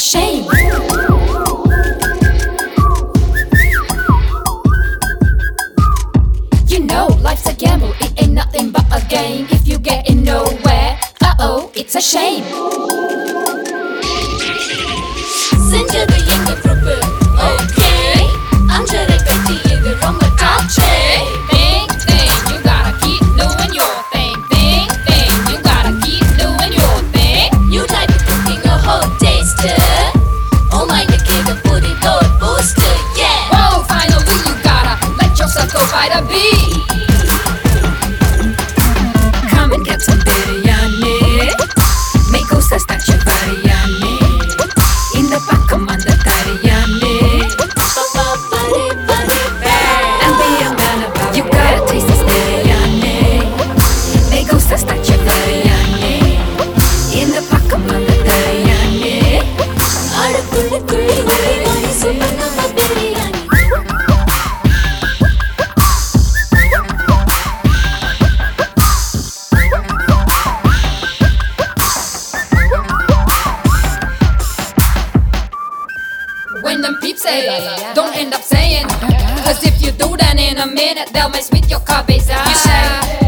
shame. You know life's a gamble, it ain't nothing but a game. If you getting nowhere, uh-oh, it's a shame. செஞ்சது எங்க பிரபு okay அஞ்சரை கட்டி இது ரொம்ப டாச்சே Thing, thing, you gotta keep doing your thing. Thing, thing, you gotta keep doing your thing. You might be cooking a whole taster oh my the kid put it on booster yeah Whoa, finally you gotta let yourself go by the beat. Come and get some biryani. Me gusta esta biryani. In the back of the biryani. And be a man about you gotta taste this biryani. Me gusta esta biryani. In the back of the biryani. அடக்குள்ள குள்ளி வாரி சும நம்ம biryani When them peeps say, don't end up saying, cause if you do then in a minute they'll mess with your cabeza. You say,